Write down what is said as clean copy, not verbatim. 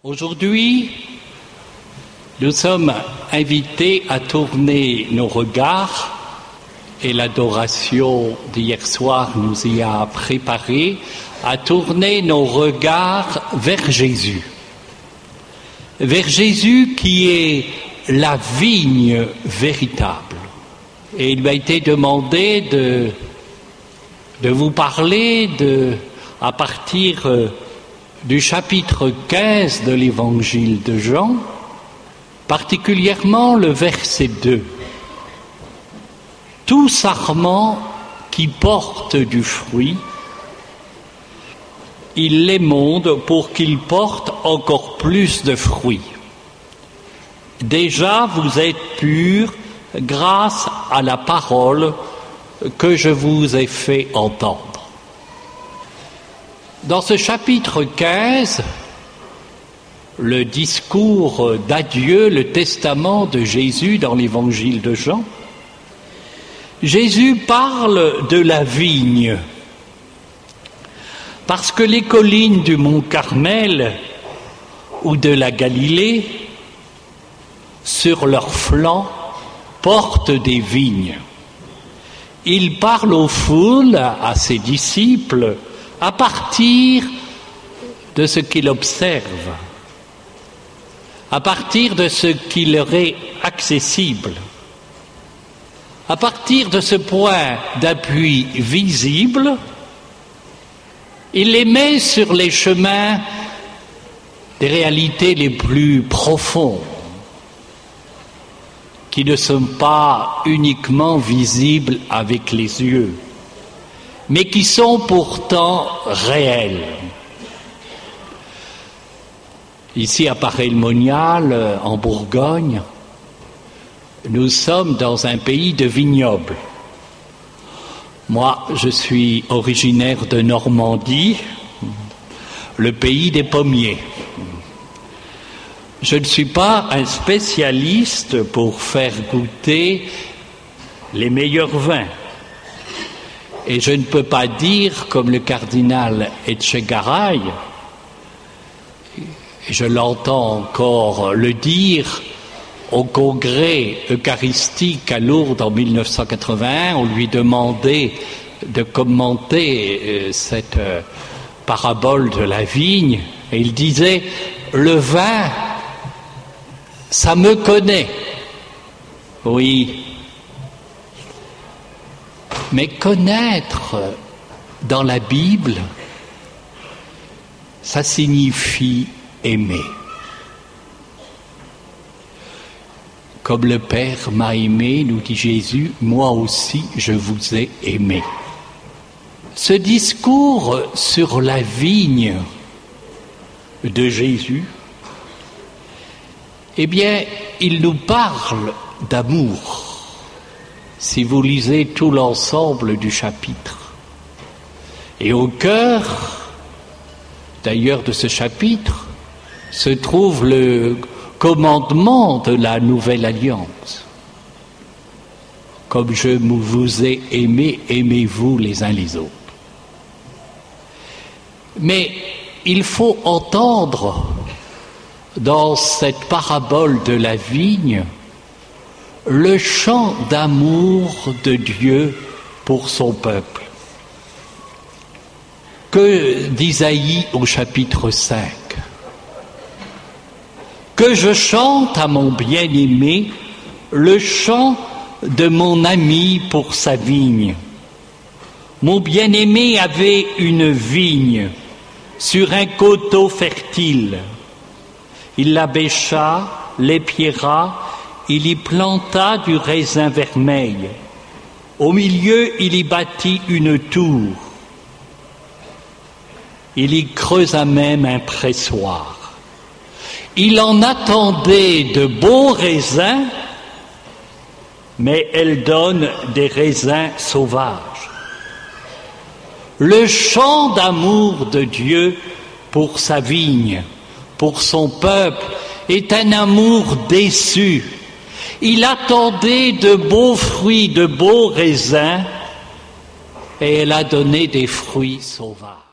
Aujourd'hui, nous sommes invités à tourner nos regards, et l'adoration d'hier soir nous y a préparés, à tourner nos regards vers Jésus. Vers Jésus qui est la vigne véritable. Et il m'a été demandé de vous parler à partir du chapitre 15 de l'évangile de Jean, particulièrement le verset 2. Tout sarment qui porte du fruit, il l'émonde pour qu'il porte encore plus de fruits. Déjà, vous êtes purs grâce à la parole que je vous ai fait entendre. Dans ce chapitre 15, le discours d'adieu, le testament de Jésus dans l'évangile de Jean, Jésus parle de la vigne, parce que les collines du mont Carmel ou de la Galilée, sur leurs flancs, portent des vignes. Il parle aux foules, à ses disciples, à partir de ce qu'il observe, à partir de ce qui leur est accessible, à partir de ce point d'appui visible, il les met sur les chemins des réalités les plus profondes, qui ne sont pas uniquement visibles avec les yeux, mais qui sont pourtant réels. Ici à Paray-le-Monial, en Bourgogne, nous sommes dans un pays de vignobles. Moi, je suis originaire de Normandie, le pays des pommiers. Je ne suis pas un spécialiste pour faire goûter les meilleurs vins. Et je ne peux pas dire, comme le cardinal Etchegaray, et je l'entends encore le dire, au congrès eucharistique à Lourdes en 1981, on lui demandait de commenter cette parabole de la vigne, et il disait « Le vin, ça me connaît. » Oui, mais connaître dans la Bible, ça signifie aimer. Comme le Père m'a aimé, nous dit Jésus, moi aussi je vous ai aimé. Ce discours sur la vigne de Jésus, eh bien, il nous parle d'amour. Si vous lisez tout l'ensemble du chapitre. Et au cœur, d'ailleurs, de ce chapitre, se trouve le commandement de la nouvelle alliance. Comme je vous ai aimé, aimez-vous les uns les autres. Mais il faut entendre dans cette parabole de la vigne le chant d'amour de Dieu pour son peuple. Que d'Isaïe au chapitre 5. Que je chante à mon bien-aimé le chant de mon ami pour sa vigne. Mon bien-aimé avait une vigne sur un coteau fertile. Il la bêcha, l'épiera, il y planta du raisin vermeil. Au milieu, il y bâtit une tour. Il y creusa même un pressoir. Il en attendait de beaux raisins, mais elle donne des raisins sauvages. Le chant d'amour de Dieu pour sa vigne, pour son peuple, est un amour déçu. Il attendait de beaux fruits, de beaux raisins, et elle a donné des fruits sauvages.